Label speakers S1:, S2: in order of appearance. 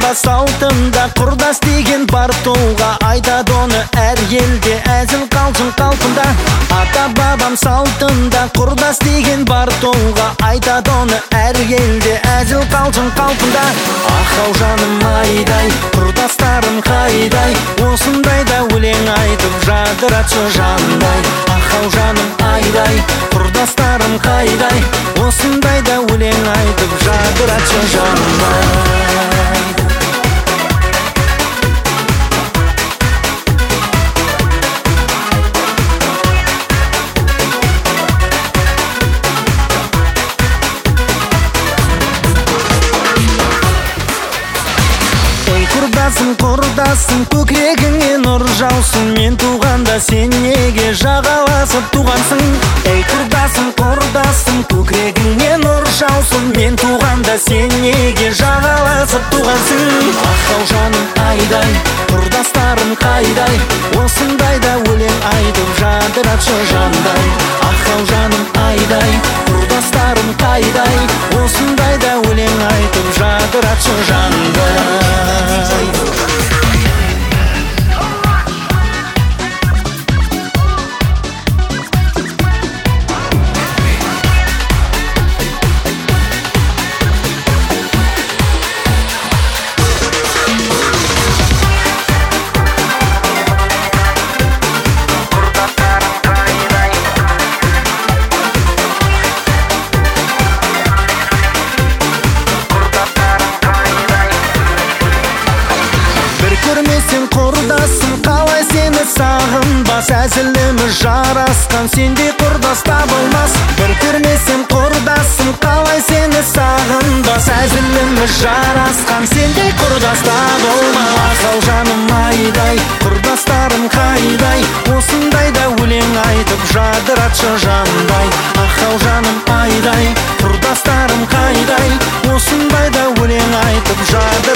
S1: баба салтында құрдас деген бар толға, айтады оны әр елде әзіл қалжың қалпында. Ата бабам салтында құрдас деген бар толға, айтады оны әр елде әзіл қалжың қалпында. Ахау жаным айдай, құрдастарым қайдай, осындайда өлең айтып жадыратшы жандай. Ахау жаным айдай, құрдастарым қайдай, осындайда өлең айтып жадыратшы жандай. Құрдасым, көкірегіңе нұр жаусын, мен туғанда сен неге жағаласып туғансың? Ей құрдасым, көкірегіңе нұр жаусын, мен туғанда сен неге жағаласып туғансың? Ахау жаным айдай, құрдастарым қайдай, осындайда өлең айтып жадыратшы жандай. Ахау жаным айдай, құрдастарым қайдай, осындайда өлең айтып жадыратшы жандай. Көрмесең құрдасым, қалай сені сағынбас, әзіліміз жарасқан, сендей құрдас табылмас. Бір көрмесең құрдасым, қалай сені сағынбас, әзіліміз жарасқан, сендей құрдас табылмас. Ахау жаным айдай, құрдастарым қайдай, осындайда өлең айтып жадыратшы жандай. Ахау жаным айдай, құрдастарым қайдай, осындайда өлең айтып жадыратшы